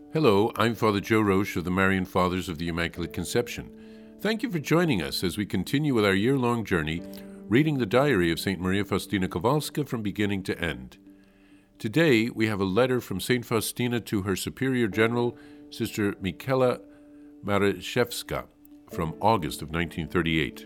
Hello, I'm Father Joe Roche of the Marian Fathers of the Immaculate Conception. Thank you for joining us as we continue with our year-long journey reading the diary of St. Maria Faustina Kowalska from beginning to end. Today, we have a letter from St. Faustina to her Superior General, Sister Michaela Mareszewska, from August of 1938.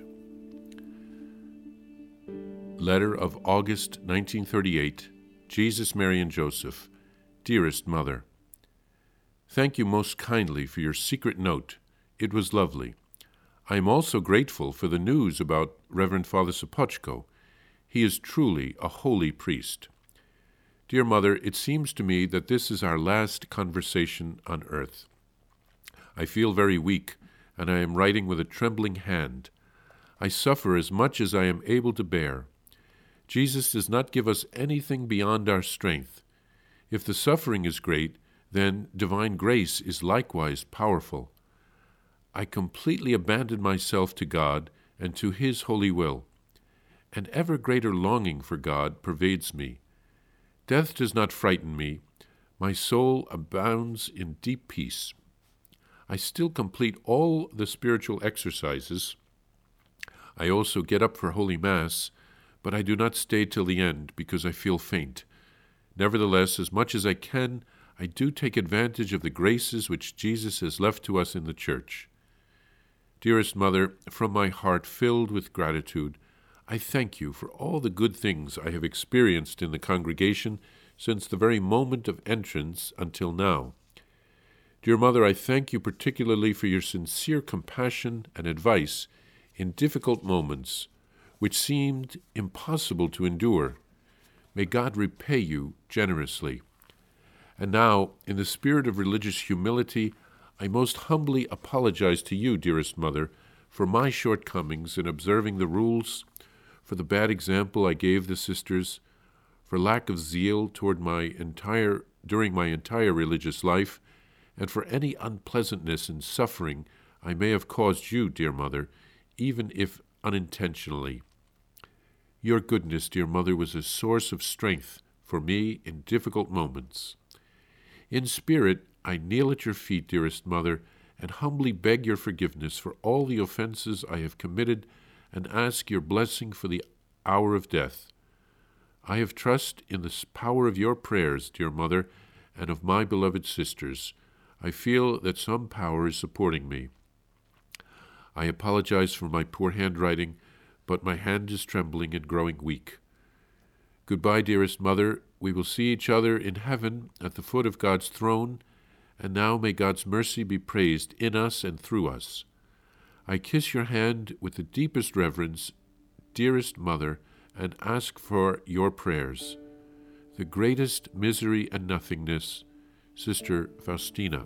Letter of August 1938, Jesus, Mary, and Joseph. Dearest Mother, thank you most kindly for your secret note. It was lovely. I am also grateful for the news about Reverend Father Sopoćko. He is truly a holy priest. Dear Mother, it seems to me that this is our last conversation on earth. I feel very weak, and I am writing with a trembling hand. I suffer as much as I am able to bear. Jesus does not give us anything beyond our strength. If the suffering is great, then divine grace is likewise powerful. I completely abandon myself to God and to His holy will. An ever greater longing for God pervades me. Death does not frighten me. My soul abounds in deep peace. I still complete all the spiritual exercises. I also get up for Holy Mass, but I do not stay till the end because I feel faint. Nevertheless, as much as I can, I do take advantage of the graces which Jesus has left to us in the Church. Dearest Mother, from my heart filled with gratitude, I thank you for all the good things I have experienced in the congregation since the very moment of entrance until now. Dear Mother, I thank you particularly for your sincere compassion and advice in difficult moments which seemed impossible to endure. May God repay you generously. And now, in the spirit of religious humility, I most humbly apologize to you, dearest Mother, for my shortcomings in observing the rules, for the bad example I gave the sisters, for lack of zeal during my entire religious life, and for any unpleasantness and suffering I may have caused you, dear Mother, even if unintentionally. Your goodness, dear Mother, was a source of strength for me in difficult moments. In spirit, I kneel at your feet, dearest Mother, and humbly beg your forgiveness for all the offenses I have committed and ask your blessing for the hour of death. I have trust in the power of your prayers, dear Mother, and of my beloved sisters. I feel that some power is supporting me. I apologize for my poor handwriting, but my hand is trembling and growing weak. Goodbye, dearest Mother. We will see each other in heaven at the foot of God's throne, and now may God's mercy be praised in us and through us. I kiss your hand with the deepest reverence, dearest Mother, and ask for your prayers. The greatest misery and nothingness, Sister Faustina.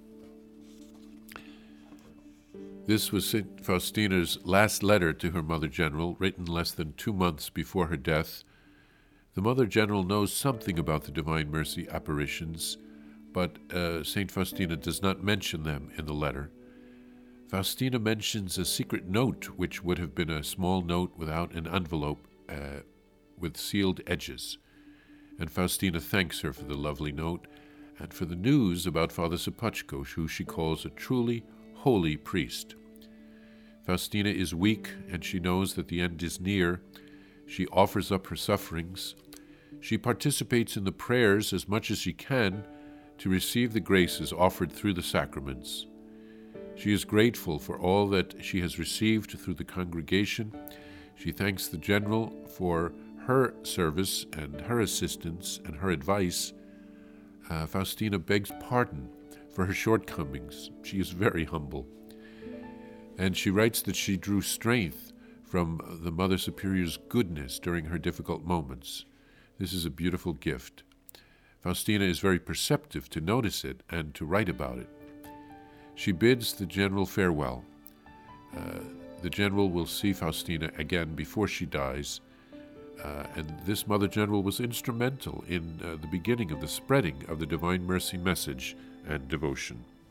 This was St. Faustina's last letter to her Mother General, written less than 2 months before her death. The Mother General knows something about the Divine Mercy apparitions, but St. Faustina does not mention them in the letter. Faustina mentions a secret note, which would have been a small note without an envelope with sealed edges. And Faustina thanks her for the lovely note and for the news about Father Sopoćko, who she calls a truly holy priest. Faustina is weak, and she knows that the end is near. She offers up her sufferings. She participates in the prayers as much as she can to receive the graces offered through the sacraments. She is grateful for all that she has received through the congregation. She thanks the General for her service and her assistance and her advice. Faustina begs pardon for her shortcomings. She is very humble. And she writes that she drew strength from the Mother Superior's goodness during her difficult moments. This is a beautiful gift. Faustina is very perceptive to notice it and to write about it. She bids the General farewell. The General will see Faustina again before she dies, and this Mother General was instrumental in the beginning of the spreading of the Divine Mercy message and devotion.